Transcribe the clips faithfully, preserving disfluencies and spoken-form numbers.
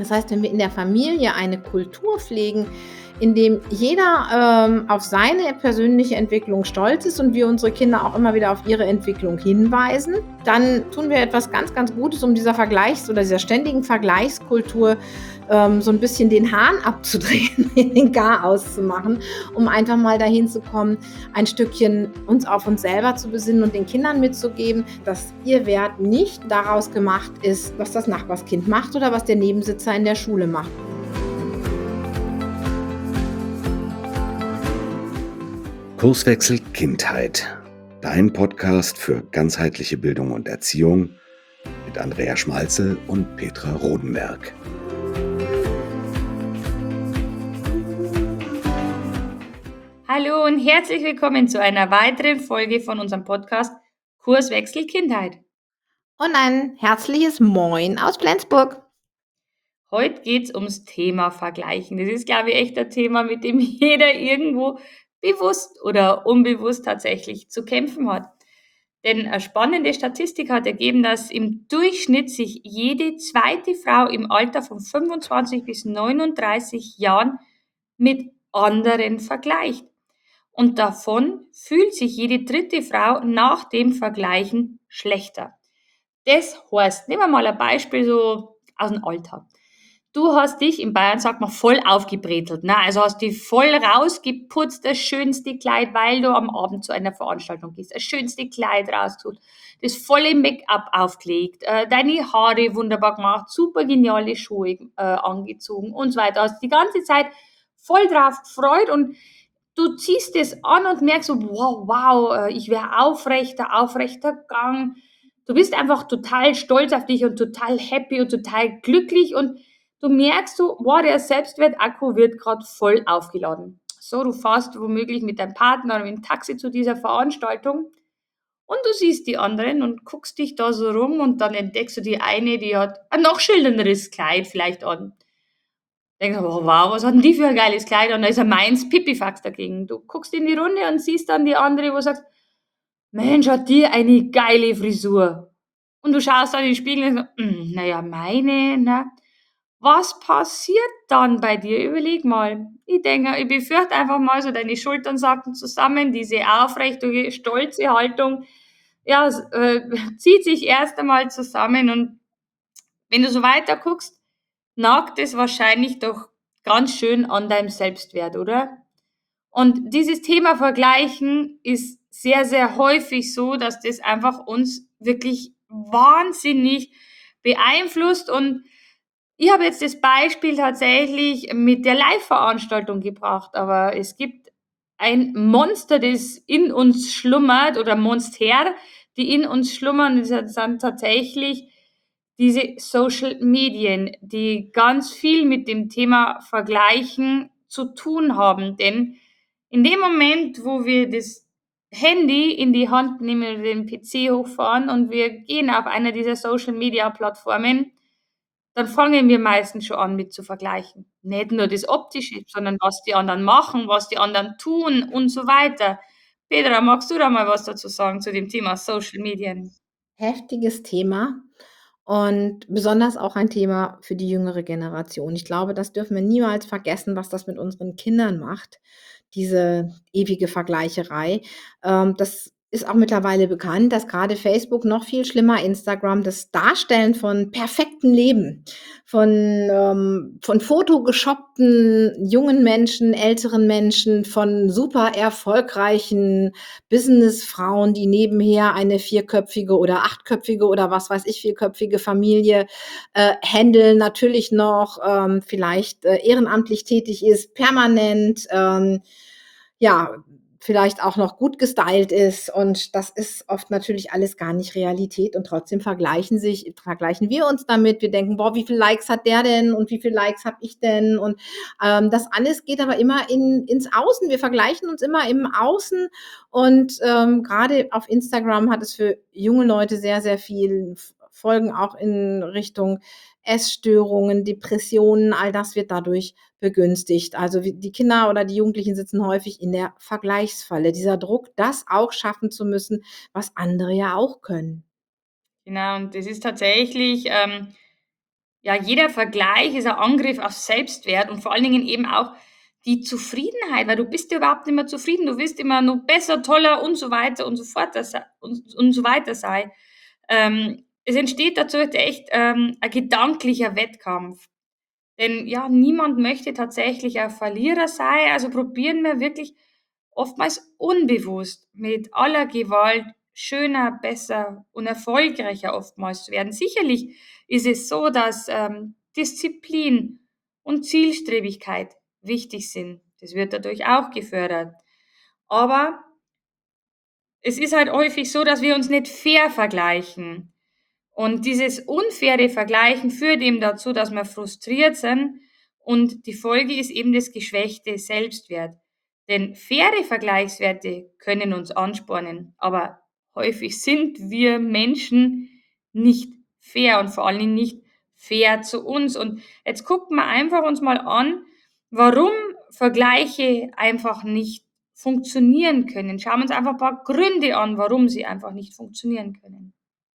Das heißt, wenn wir in der Familie eine Kultur pflegen, in dem jeder ähm, auf seine persönliche Entwicklung stolz ist und wir unsere Kinder auch immer wieder auf ihre Entwicklung hinweisen, dann tun wir etwas ganz, ganz Gutes, um dieser Vergleichs- oder dieser ständigen Vergleichskultur ähm, so ein bisschen den Hahn abzudrehen, den Garaus zu machen, um einfach mal dahin zu kommen, ein Stückchen uns auf uns selber zu besinnen und den Kindern mitzugeben, dass ihr Wert nicht daraus gemacht ist, was das Nachbarskind macht oder was der Nebensitzer in der Schule macht. Kurswechsel Kindheit. Dein Podcast für ganzheitliche Bildung und Erziehung mit Andrea Schmalzel und Petra Rodenberg. Hallo und herzlich willkommen zu einer weiteren Folge von unserem Podcast Kurswechsel Kindheit. Und ein herzliches Moin aus Flensburg. Heute geht es ums Thema Vergleichen. Das ist, glaube ich, echt ein Thema, mit dem jeder irgendwo bewusst oder unbewusst tatsächlich zu kämpfen hat. Denn eine spannende Statistik hat ergeben, dass im Durchschnitt sich jede zweite Frau im Alter von fünfundzwanzig bis neununddreißig Jahren mit anderen vergleicht. Und davon fühlt sich jede dritte Frau nach dem Vergleichen schlechter. Das heißt, nehmen wir mal ein Beispiel so aus dem Alltag. Du hast dich, in Bayern sagt man, voll aufgebretelt, ne? Also hast dich voll rausgeputzt, das schönste Kleid, weil du am Abend zu einer Veranstaltung gehst, das schönste Kleid rausgesucht, das volle Make-up aufgelegt, äh, deine Haare wunderbar gemacht, super geniale Schuhe äh, angezogen und so weiter. Hast die ganze Zeit voll drauf gefreut und du ziehst es an und merkst so, wow, wow, äh, ich wäre aufrechter, aufrechter Gang. Du bist einfach total stolz auf dich und total happy und total glücklich und du merkst so, wow, der Selbstwertakku wird gerade voll aufgeladen. So, du fährst womöglich mit deinem Partner oder mit dem Taxi zu dieser Veranstaltung und du siehst die anderen und guckst dich da so rum und dann entdeckst du die eine, die hat ein noch schildernderes Kleid vielleicht an. Denkst du, oh, wow, was hat denn die für ein geiles Kleid an? Da ist ja meins Pipifax dagegen. Du guckst in die Runde und siehst dann die andere, wo du sagst, Mensch, hat die eine geile Frisur. Und du schaust dann in den Spiegel und sagst, hm, naja, meine, ne? Was passiert dann bei dir? Überleg mal. Ich denke, ich befürchte einfach mal so, deine Schultern sacken zusammen, diese aufrechte, stolze Haltung, ja, s- äh, zieht sich erst einmal zusammen und wenn du so weiter guckst, nagt es wahrscheinlich doch ganz schön an deinem Selbstwert, oder? Und dieses Thema Vergleichen ist sehr, sehr häufig so, dass das einfach uns wirklich wahnsinnig beeinflusst. Und ich habe jetzt das Beispiel tatsächlich mit der Live-Veranstaltung gebracht, aber es gibt ein Monster, das in uns schlummert oder Monster, die in uns schlummern, das sind tatsächlich diese Social Medien, die ganz viel mit dem Thema Vergleichen zu tun haben. Denn in dem Moment, wo wir das Handy in die Hand nehmen oder den P C hochfahren und wir gehen auf einer dieser Social Media Plattformen, dann fangen wir meistens schon an mit zu vergleichen. Nicht nur das Optische, sondern was die anderen machen, was die anderen tun und so weiter. Petra, magst du da mal was dazu sagen zu dem Thema Social Medien? Heftiges Thema und besonders auch ein Thema für die jüngere Generation. Ich glaube, das dürfen wir niemals vergessen, was das mit unseren Kindern macht, diese ewige Vergleicherei. Ähm, das ist auch mittlerweile bekannt, dass gerade Facebook, noch viel schlimmer Instagram, das Darstellen von perfektem Leben, von, ähm, von photoshoppten jungen Menschen, älteren Menschen, von super erfolgreichen Businessfrauen, die nebenher eine vierköpfige oder achtköpfige oder was weiß ich, vierköpfige Familie äh, händeln, natürlich noch ähm, vielleicht äh, ehrenamtlich tätig ist, permanent, ähm, ja, vielleicht auch noch gut gestylt ist und das ist oft natürlich alles gar nicht Realität und trotzdem vergleichen sich vergleichen wir uns damit. Wir denken: „Boah, wie viel Likes hat der denn und wie viel Likes habe ich denn?“ Und, ähm, das alles geht aber immer in ins Außen. Wir vergleichen uns immer im Außen und, ähm, grade auf Instagram hat es für junge Leute sehr, sehr viel F Folgen auch in Richtung Essstörungen, Depressionen, all das wird dadurch begünstigt. Also, wie die Kinder oder die Jugendlichen sitzen häufig in der Vergleichsfalle. Dieser Druck, das auch schaffen zu müssen, was andere ja auch können. Genau, und das ist tatsächlich, ähm, ja, jeder Vergleich ist ein Angriff auf Selbstwert und vor allen Dingen eben auch die Zufriedenheit, weil du bist ja überhaupt nicht mehr zufrieden. Du willst immer noch besser, toller und so weiter und so fort das sei- und, und so weiter sei. Ähm, es entsteht dazu echt ähm, ein gedanklicher Wettkampf. Denn ja, niemand möchte tatsächlich ein Verlierer sein, also probieren wir wirklich oftmals unbewusst mit aller Gewalt schöner, besser und erfolgreicher oftmals zu werden. Sicherlich ist es so, dass ähm, Disziplin und Zielstrebigkeit wichtig sind. Das wird dadurch auch gefördert. Aber es ist halt häufig so, dass wir uns nicht fair vergleichen. Und dieses unfaire Vergleichen führt eben dazu, dass wir frustriert sind und die Folge ist eben das geschwächte Selbstwert. Denn faire Vergleichswerte können uns anspornen, aber häufig sind wir Menschen nicht fair und vor allen Dingen nicht fair zu uns. Und jetzt gucken wir einfach uns mal an, warum Vergleiche einfach nicht funktionieren können. Schauen wir uns einfach ein paar Gründe an, warum sie einfach nicht funktionieren können.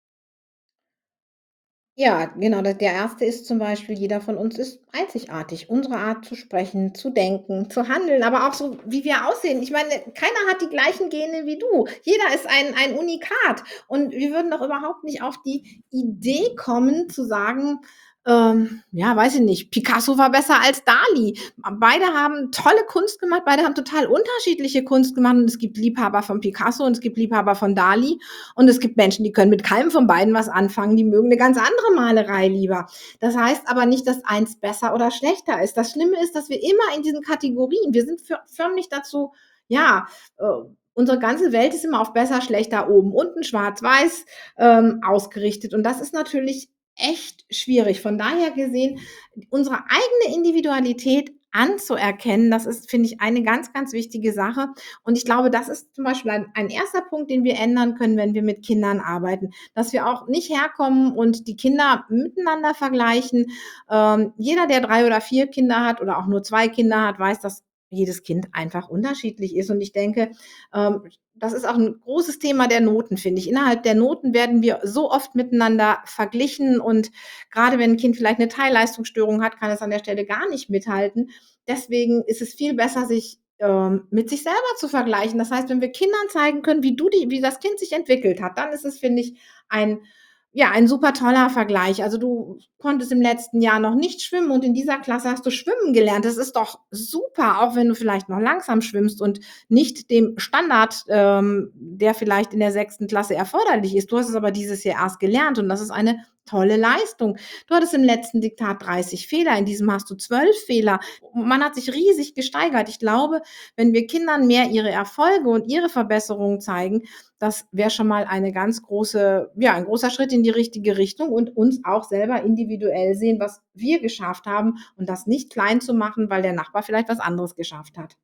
Ja, genau. Der der erste ist zum Beispiel, jeder von uns ist einzigartig. Unsere Art zu sprechen, zu denken, zu handeln, aber auch so, wie wir aussehen. Ich meine, keiner hat die gleichen Gene wie du. Jeder ist ein ein Unikat. Und wir würden doch überhaupt nicht auf die Idee kommen zu sagen, ähm, ja, weiß ich nicht, Picasso war besser als Dali. Beide haben tolle Kunst gemacht, beide haben total unterschiedliche Kunst gemacht und es gibt Liebhaber von Picasso und es gibt Liebhaber von Dali. Und es gibt Menschen, die können mit keinem von beiden was anfangen, die mögen eine ganz andere Malerei lieber. Das heißt aber nicht, dass eins besser oder schlechter ist. Das Schlimme ist, dass wir immer in diesen Kategorien, wir sind für, förmlich dazu, ja, äh, unsere ganze Welt ist immer auf besser, schlechter, oben, unten, schwarz, weiß ähm, ausgerichtet. Und das ist natürlich echt schwierig. Von daher gesehen, unsere eigene Individualität anzuerkennen, das ist, finde ich, eine ganz, ganz wichtige Sache. Und ich glaube, das ist zum Beispiel ein, ein erster Punkt, den wir ändern können, wenn wir mit Kindern arbeiten, dass wir auch nicht herkommen und die Kinder miteinander vergleichen. Ähm, jeder, der drei oder vier Kinder hat oder auch nur zwei Kinder hat, weiß, dass jedes Kind einfach unterschiedlich ist. Und ich denke, ähm, das ist auch ein großes Thema der Noten, finde ich. Innerhalb der Noten werden wir so oft miteinander verglichen und gerade wenn ein Kind vielleicht eine Teilleistungsstörung hat, kann es an der Stelle gar nicht mithalten. Deswegen ist es viel besser, sich ähm, mit sich selber zu vergleichen. Das heißt, wenn wir Kindern zeigen können, wie du die, wie das Kind sich entwickelt hat, dann ist es, finde ich, ein ja, ein super toller Vergleich. Also du konntest im letzten Jahr noch nicht schwimmen und in dieser Klasse hast du schwimmen gelernt. Das ist doch super, auch wenn du vielleicht noch langsam schwimmst und nicht dem Standard, ähm, der vielleicht in der sechsten Klasse erforderlich ist. Du hast es aber dieses Jahr erst gelernt und das ist eine tolle Leistung. Du hattest im letzten Diktat dreißig Fehler, in diesem hast du zwölf Fehler. Man hat sich riesig gesteigert. Ich glaube, wenn wir Kindern mehr ihre Erfolge und ihre Verbesserungen zeigen, das wäre schon mal eine ganz große, ja, ein großer Schritt in die richtige Richtung und uns auch selber individuell sehen, was wir geschafft haben und das nicht klein zu machen, weil der Nachbar vielleicht was anderes geschafft hat.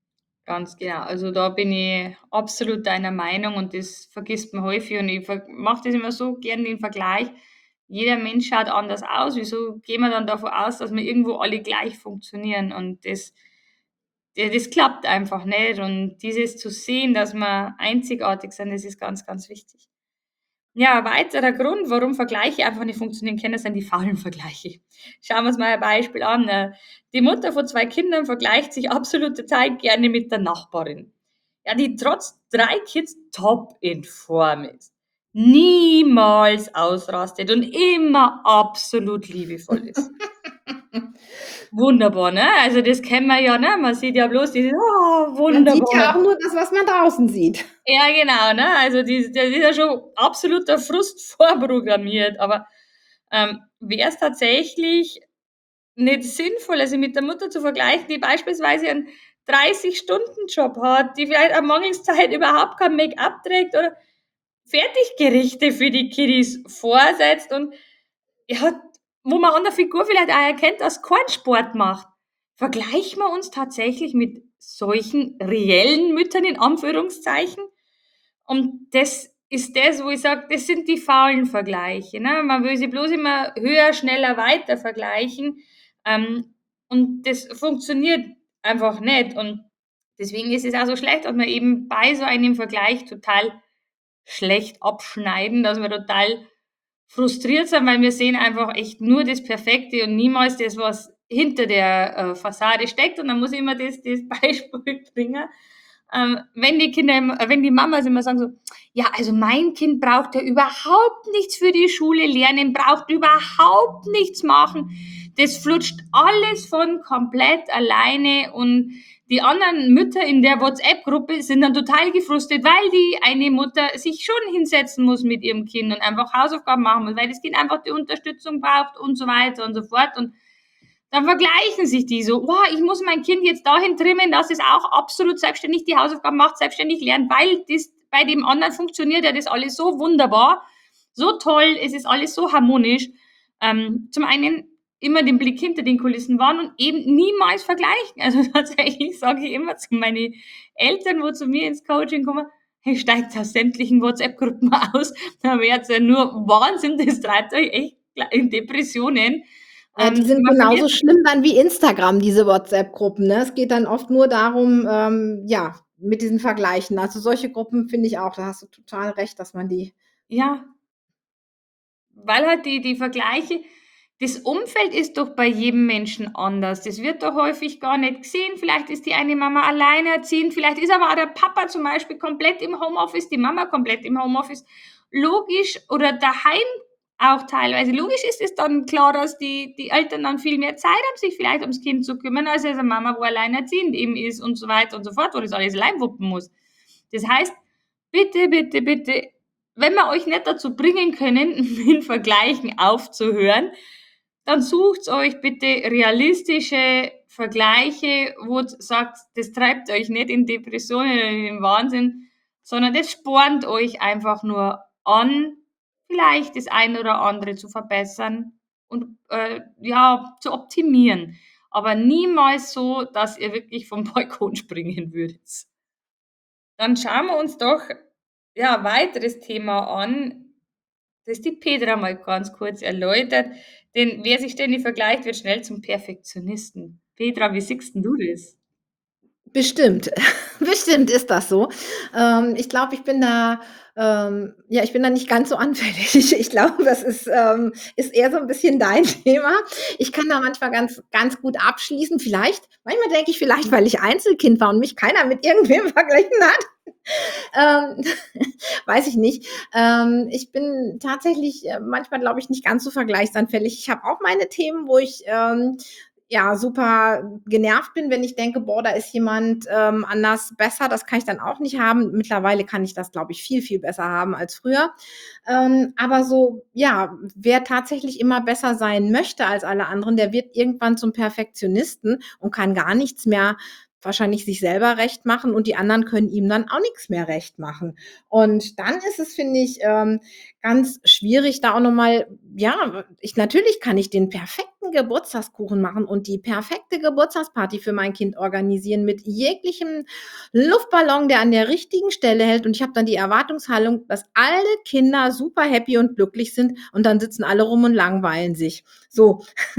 Ganz genau. Also da bin ich absolut deiner Meinung und das vergisst man häufig und ich mache das immer so gern den Vergleich. Jeder Mensch schaut anders aus. Wieso gehen wir dann davon aus, dass wir irgendwo alle gleich funktionieren? Und das, das, das klappt einfach nicht. Und dieses zu sehen, dass wir einzigartig sind, das ist ganz, ganz wichtig. Ja, ein weiterer Grund, warum Vergleiche einfach nicht funktionieren können, sind die faulen Vergleiche. Schauen wir uns mal ein Beispiel an. Äh, Die Mutter von zwei Kindern vergleicht sich absolute Zeit gerne mit der Nachbarin. Ja, die trotz drei Kids top in Form ist. Niemals ausrastet und immer absolut liebevoll ist. Wunderbar, ne? Also das kennen wir ja, ne? Man sieht ja bloß dieses, oh, Man sieht ja auch wunderbar. nur das, was man draußen sieht. Ja, genau, ne? Also die, das ist ja schon absoluter Frust vorprogrammiert. Aber ähm, wäre es tatsächlich nicht sinnvoller, sich mit der Mutter zu vergleichen, die beispielsweise einen dreißig-Stunden-Job hat, die vielleicht am Mangelszeit überhaupt kein Make-up trägt oder Fertiggerichte für die Kiddies vorsetzt und ja, wo man an der Figur vielleicht auch erkennt, dass keinen Sport macht. Vergleichen wir uns tatsächlich mit solchen reellen Müttern in Anführungszeichen? Und das ist das, wo ich sage, das sind die faulen Vergleiche. Ne? Man will sie bloß immer höher, schneller, weiter vergleichen. Ähm, und das funktioniert einfach nicht. Und deswegen ist es auch so schlecht, dass wir eben bei so einem Vergleich total schlecht abschneiden, dass wir total frustriert sind, weil wir sehen einfach echt nur das Perfekte und niemals das, was hinter der äh, Fassade steckt. Und dann muss ich immer das, das Beispiel bringen. Ähm, wenn die Kinder, immer- äh, wenn die Mamas immer sagen so, ja, also mein Kind braucht ja überhaupt nichts für die Schule lernen, braucht überhaupt nichts machen. Das flutscht alles von komplett alleine und die anderen Mütter in der WhatsApp-Gruppe sind dann total gefrustet, weil die eine Mutter sich schon hinsetzen muss mit ihrem Kind und einfach Hausaufgaben machen muss, weil das Kind einfach die Unterstützung braucht und so weiter und so fort. Und dann vergleichen sich die so, wow, ich muss mein Kind jetzt dahin trimmen, dass es auch absolut selbstständig die Hausaufgaben macht, selbstständig lernt, weil das bei dem anderen funktioniert ja das alles so wunderbar, so toll, es ist alles so harmonisch. Ähm, zum einen immer den Blick hinter den Kulissen wahren und eben niemals vergleichen. Also tatsächlich sage ich immer zu meinen Eltern, wo zu mir ins Coaching kommen, hey, steigt aus sämtlichen WhatsApp-Gruppen aus, da wird's ja nur Wahnsinn, das treibt euch echt in Depressionen. Äh, die Ähm, sind man verliert genauso schlimm dann wie Instagram, diese WhatsApp-Gruppen, ne? Es geht dann oft nur darum, ähm, ja, mit diesen Vergleichen. Also, solche Gruppen finde ich auch, da hast du total recht, dass man die ja, weil halt die die Vergleiche das Umfeld ist doch bei jedem Menschen anders. Das wird doch häufig gar nicht gesehen. Vielleicht ist die eine Mama alleinerziehend, vielleicht ist aber auch der Papa zum Beispiel komplett im Homeoffice, die Mama komplett im Homeoffice. Logisch oder daheim auch teilweise. Logisch ist es dann klar, dass die die Eltern dann viel mehr Zeit haben, sich vielleicht ums Kind zu kümmern, als eine Mama, wo alleinerziehend eben ist und so weiter und so fort, wo das alles allein wuppen muss. Das heißt, bitte, bitte, bitte, wenn wir euch nicht dazu bringen können, mit Vergleichen aufzuhören, dann sucht euch bitte realistische Vergleiche, wo ihr sagt, das treibt euch nicht in Depressionen oder in den Wahnsinn, sondern das spornt euch einfach nur an, vielleicht das eine oder andere zu verbessern und äh, ja, zu optimieren. Aber niemals so, dass ihr wirklich vom Balkon springen würdet. Dann schauen wir uns doch ja, ein weiteres Thema an, das die Petra mal ganz kurz erläutert. Denn wer sich ständig vergleicht, wird schnell zum Perfektionisten. Petra, wie siehst denn du das? bestimmt, bestimmt ist das so. Ähm, ich glaube, ich bin da ähm, ja, ich bin da nicht ganz so anfällig. Ich ich glaube, das ist, ähm ist eher so 'n bisschen dein Thema. Ich kann da manchmal ganz ganz gut abschließen. Vielleicht manchmal denke ich vielleicht, weil ich Einzelkind war und mich keiner mit irgendwem verglichen hat. Ähm, weiß ich nicht. Ähm, ich bin tatsächlich, äh, manchmal, glaube ich, nicht ganz so vergleichsanfällig. Ich habe auch meine Themen, wo ich, ähm, ja, super genervt bin, wenn ich denke: „Boah, da ist jemand, ähm, anders besser.“ Das kann ich dann auch nicht haben. Mittlerweile kann ich das, glaube ich, viel, viel besser haben als früher. Ähm, aber so, ja, wer tatsächlich immer besser sein möchte als alle anderen, der wird irgendwann zum Perfektionisten und kann gar nichts mehr wahrscheinlich sich selber recht machen und die anderen können ihm dann auch nix mehr recht machen. Und dann ist es, finde ich, ähm, ganz schwierig, da auch noch mal ja, ich natürlich kann ich den perfekten Geburtstagskuchen machen und die perfekte Geburtstagsparty für mein Kind organisieren mit jeglichem Luftballon, der an der richtigen Stelle hält. Und ich habe dann die Erwartungshaltung, dass alle Kinder super happy und glücklich sind und dann sitzen alle rum und langweilen sich. So,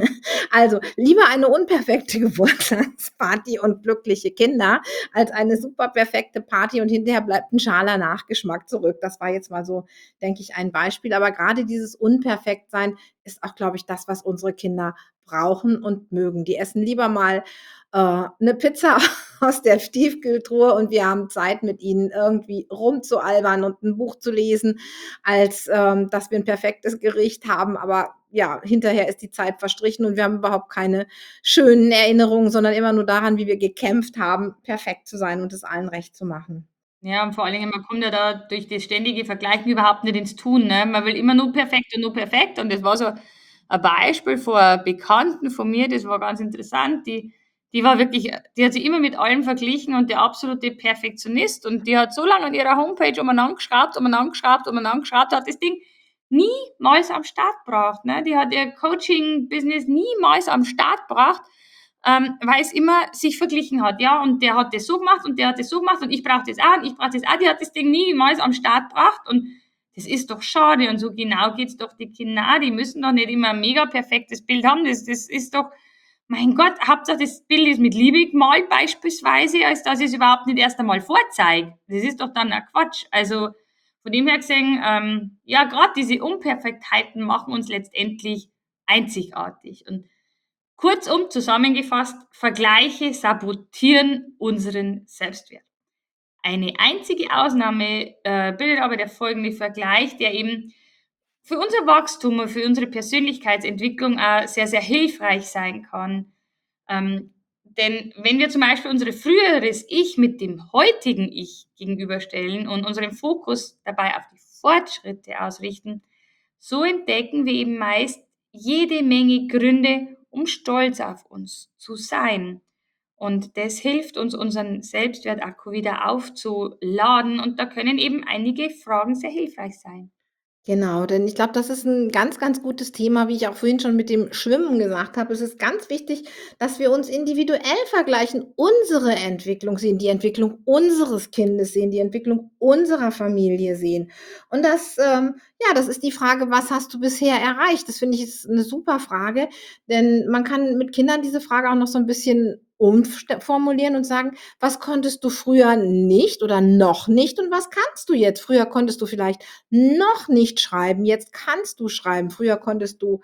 also lieber eine unperfekte Geburtstagsparty und glückliche Kinder als eine super perfekte Party und hinterher bleibt ein schaler Nachgeschmack zurück. Das war jetzt mal so, denke ich, ein Beispiel. Aber gerade dieses Unperfektsein ist auch, glaube ich, das, was unsere Kinder brauchen und mögen. Die essen lieber mal äh, 'ne Pizza aus der Tiefkühltruhe und wir haben Zeit, mit ihnen irgendwie rumzualbern und ein Buch zu lesen, als, ähm, dass wir ein perfektes Gericht haben. Aber ja, hinterher ist die Zeit verstrichen und wir haben überhaupt keine schönen Erinnerungen, sondern immer nur daran, wie wir gekämpft haben, perfekt zu sein und es allen recht zu machen. Ja, und vor allen Dingen, man kommt ja da durch das ständige Vergleichen überhaupt nicht ins Tun, ne? Man will immer nur perfekt und nur perfekt. Und das war so ein Beispiel von einer Bekannten von mir, das war ganz interessant. Die die war wirklich die hat sich immer mit allem verglichen und der absolute Perfektionist. Und die hat so lange an ihrer Homepage umeinander geschraubt, umeinander geschraubt, umeinander geschraubt, hat das Ding niemals am Start gebracht, ne? Die hat ihr Coaching-Business niemals am Start gebracht, ähm, weil es immer sich verglichen hat, ja, und der hat das so gemacht und der hat das so gemacht und ich brauche das auch und ich brauche das auch. Die hat das Ding niemals am Start gebracht und das ist doch schade und so genau geht's doch die Kinder. Die müssen doch nicht immer ein mega perfektes Bild haben. Das, das ist doch, mein Gott, Hauptsache das Bild ist mit Liebe gemalt beispielsweise, als dass ich es überhaupt nicht erst einmal vorzeige. Das ist doch dann ein Quatsch. Also Von dem her gesehen, ähm, ja, gerade diese Unperfektheiten machen uns letztendlich einzigartig. Und kurzum zusammengefasst, Vergleiche sabotieren unseren Selbstwert. Eine einzige Ausnahme äh, bildet aber der folgende Vergleich, der eben für unser Wachstum und für unsere Persönlichkeitsentwicklung auch sehr, sehr hilfreich sein kann. Ähm, denn wenn wir zum Beispiel unser früheres Ich mit dem heutigen Ich gegenüberstellen und unseren Fokus dabei auf die Fortschritte ausrichten, so entdecken wir eben meist jede Menge Gründe, um stolz auf uns zu sein. Und das hilft uns, unseren Selbstwertakku wieder aufzuladen. Und da können eben einige Fragen sehr hilfreich sein. Genau, denn ich glaube, das ist 'n ganz, ganz gutes Thema, wie ich auch vorhin schon mit dem Schwimmen gesagt habe. Es ist ganz wichtig, dass wir uns individuell vergleichen, unsere Entwicklung sehen, die Entwicklung unseres Kindes sehen, die Entwicklung unserer Familie sehen. Und das, ähm ja, das ist die Frage: „Was hast du bisher erreicht?“ Das finde ich, ist 'ne super Frage, denn man kann mit Kindern diese Frage auch noch so 'n bisschen umst formulieren und sagen: „Was konntest du früher nicht oder noch nicht und was kannst du jetzt?“ Früher konntest du vielleicht noch nicht schreiben, jetzt kannst du schreiben. Früher konntest du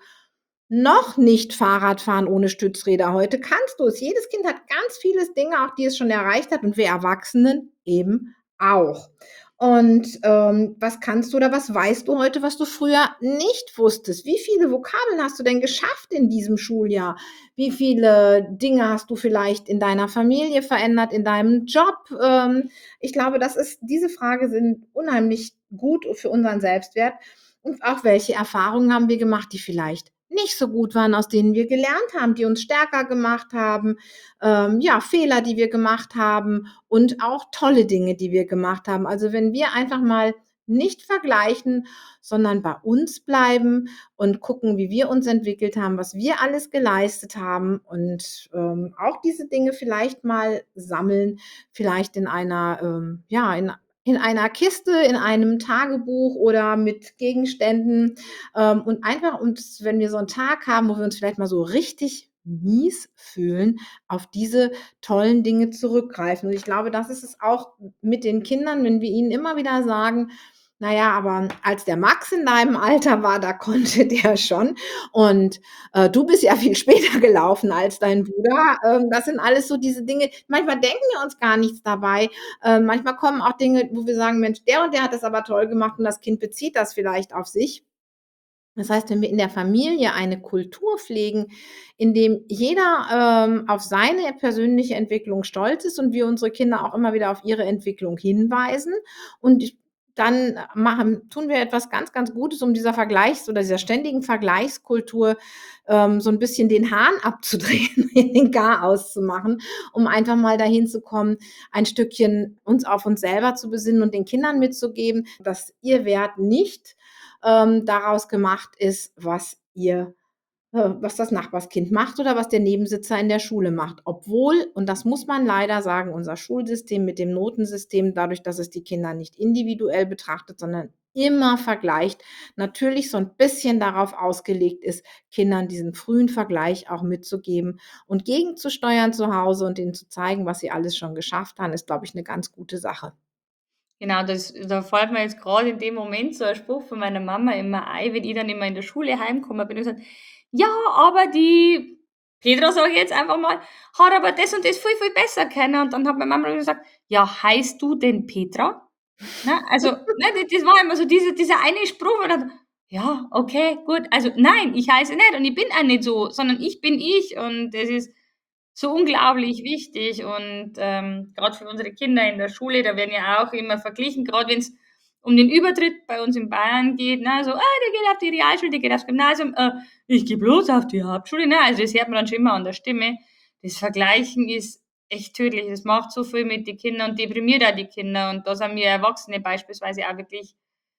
noch nicht Fahrrad fahren ohne Stützräder, heute kannst du es. Jedes Kind hat ganz vieles Dinge, auch die es schon erreicht hat und wir Erwachsenen eben auch. Und, ähm, was kannst du oder was weißt du heute, was du früher nicht wusstest? Wie viele Vokabeln hast du denn geschafft in diesem Schuljahr? Wie viele Dinge hast du vielleicht in deiner Familie verändert, in deinem Job? Ähm, ich glaube, das ist diese Frage sind unheimlich gut für unseren Selbstwert. Und auch welche Erfahrungen haben wir gemacht, die vielleicht nicht so gut waren, aus denen wir gelernt haben, die uns stärker gemacht haben, ähm, ja, Fehler, die wir gemacht haben und auch tolle Dinge, die wir gemacht haben. Also, wenn wir einfach mal nicht vergleichen, sondern bei uns bleiben und gucken, wie wir uns entwickelt haben, was wir alles geleistet haben und, ähm, auch diese Dinge vielleicht mal sammeln, vielleicht in einer, ähm ja, in in einer Kiste, in einem Tagebuch oder mit Gegenständen, ähm, und einfach uns, wenn wir so 'n Tag haben, wo wir uns vielleicht mal so richtig mies fühlen, auf diese tollen Dinge zurückgreifen. Und ich glaube, das ist es auch m mit den Kindern, wenn wir ihnen immer wieder sagen: „Na ja, aber als der Max in deinem Alter war, da konnte der schon und, äh, du bist ja viel später gelaufen als dein Bruder.“ Ähm, das sind alles so diese Dinge manchmal denken wir uns gar nichts dabei. Ähm, manchmal kommen auch Dinge, wo wir sagen: „Mensch, der und der hat das aber toll gemacht“, und das Kind bezieht das vielleicht auf sich. Das heißt, wenn wir in der Familie eine Kultur pflegen, in dem jeder, ähm, auf seine persönliche Entwicklung stolz ist und wir unsere Kinder auch immer wieder auf ihre Entwicklung hinweisen und ich dann machen tun wir etwas ganz, ganz Gutes, um dieser Vergleichs oder dieser ständigen Vergleichskultur, ähm, so 'n bisschen den Hahn abzudrehen, den Garaus zu machen, um einfach mal dahin zu kommen, ein Stückchen uns auf uns selber zu besinnen und den Kindern mitzugeben, dass ihr Wert nicht, ähm, daraus gemacht ist, was ihr äh, was das Nachbarskind macht oder was der Nebensitzer in der Schule macht. Obwohl, und das muss man leider sagen, unser Schulsystem mit dem Notensystem, dadurch, dass es die Kinder nicht individuell betrachtet, sondern immer vergleicht, natürlich so 'n bisschen darauf ausgelegt ist, Kindern diesen frühen Vergleich auch mitzugeben und gegenzusteuern zu Hause und ihnen zu zeigen, was sie alles schon geschafft haben, ist, glaube ich, 'ne ganz gute Sache. Genau, das da fällt mir jetzt grade in dem Moment so ein Spruch von meiner Mama immer ein, wenn ich dann immer in der Schule heimgekommen bin und gesagt: „Ja, aber die Petra“, sage ich jetzt einfach mal, „hat aber das und das viel, viel besser können.“ Und dann hat meine Mama gesagt: „Ja, heißt du denn Petra?“ Ne, also, ne, d das war immer so diese dieser eine Spruch, wo ich dachte: „Ja, okay, gut. Also, nein, ich heiße nicht und ich bin auch nicht so, sondern ich bin ich.“ Und das ist so unglaublich wichtig und, ähm, grad für unsere Kinder in der Schule, da werden ja auch immer verglichen, grad wenn's um den Übertritt bei uns in Bayern geht, ne, so: „Ah, der geht auf die Realschule, der geht aufs Gymnasium, äh, ich gehe bloß auf die Hauptschule“, ne? Also, das hört man dann schon immer an der Stimme. Das Vergleichen ist echt tödlich. Das macht so viel mit den Kindern und deprimiert auch die Kinder. Und da sind wir Erwachsene beispielsweise auch wirklich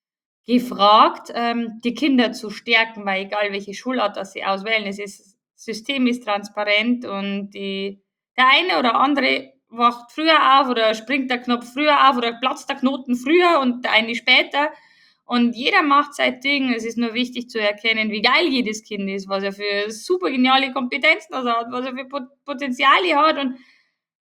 gefragt, ähm, die Kinder zu stärken, weil egal welche Schulart das sie auswählen, es ist System ist transparent und die der eine oder andere wacht früher auf oder springt der Knopf früher auf oder platzt der Knoten früher und der eine später. Und jeder macht sein Ding. Es ist nur wichtig zu erkennen, wie geil jedes Kind ist, was er für super geniale Kompetenzen also hat, was er für Pot Potenziale hat und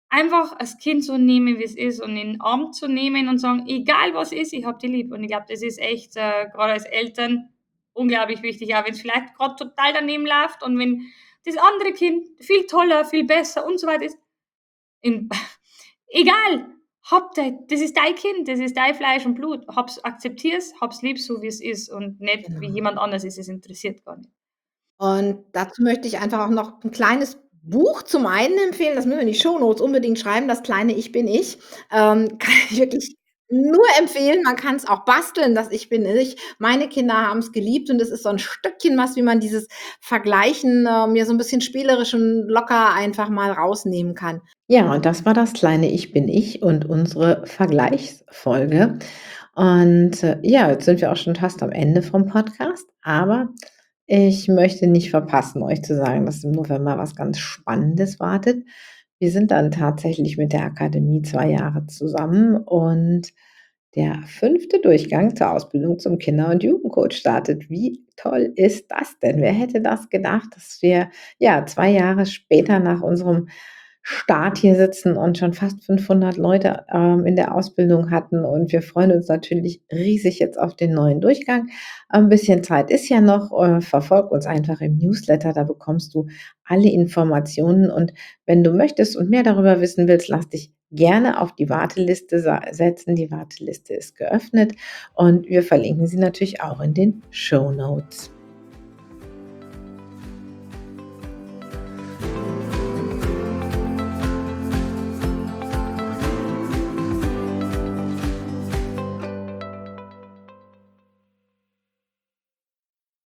einfach das Kind so nehmen, wie es ist und in den Arm zu nehmen und sagen, egal was ist, ich habe dich lieb. Und ich glaube, das ist echt äh, gerade als Eltern unglaublich wichtig, auch wenn es vielleicht gerade total daneben läuft und wenn das andere Kind viel toller, viel besser und so weiter ist. In, egal, hab de, das ist dein Kind, das ist dein Fleisch und Blut. Hab's, akzeptier's, hab's lieb, so wie es ist und nicht wie Genau. jemand anders ist. Es interessiert gar nicht. Und dazu möchte ich einfach auch noch 'n kleines Buch zum einen empfehlen, das müssen wir in die Shownotes unbedingt schreiben, das kleine Ich bin ich. Ähm, kann ich wirklich nur empfehlen. Man kann's auch basteln, das Ich bin ich. Meine Kinder haben's geliebt und es ist so 'n Stückchen was, wie man dieses Vergleichen, ähm, ja so 'n bisschen spielerisch und locker einfach mal rausnehmen kann. Ja, und das war das kleine Ich bin ich und unsere Vergleichsfolge. Und, äh, ja, jetzt sind wir auch schon fast am Ende vom Podcast, aber ich möchte nicht verpassen, euch zu sagen, dass im November was ganz Spannendes wartet. Wir sind dann tatsächlich mit der Akademie zwei Jahre zusammen und der fünfte Durchgang zur Ausbildung zum Kinder und Jugendcoach startet. Wie toll ist das denn? Wer hätte das gedacht, dass wir, ja, zwei Jahre später nach unserem Start hier sitzen und schon fast fünfhundert Leute, ähm, in der Ausbildung hatten und wir freuen uns natürlich riesig jetzt auf den neuen Durchgang. Ein bisschen Zeit ist ja noch, äh, verfolge uns einfach im Newsletter, da bekommst du alle Informationen und wenn du möchtest und mehr darüber wissen willst, lass dich gerne auf die Warteliste sa setzen. Die Warteliste ist geöffnet und wir verlinken sie natürlich auch in den Shownotes.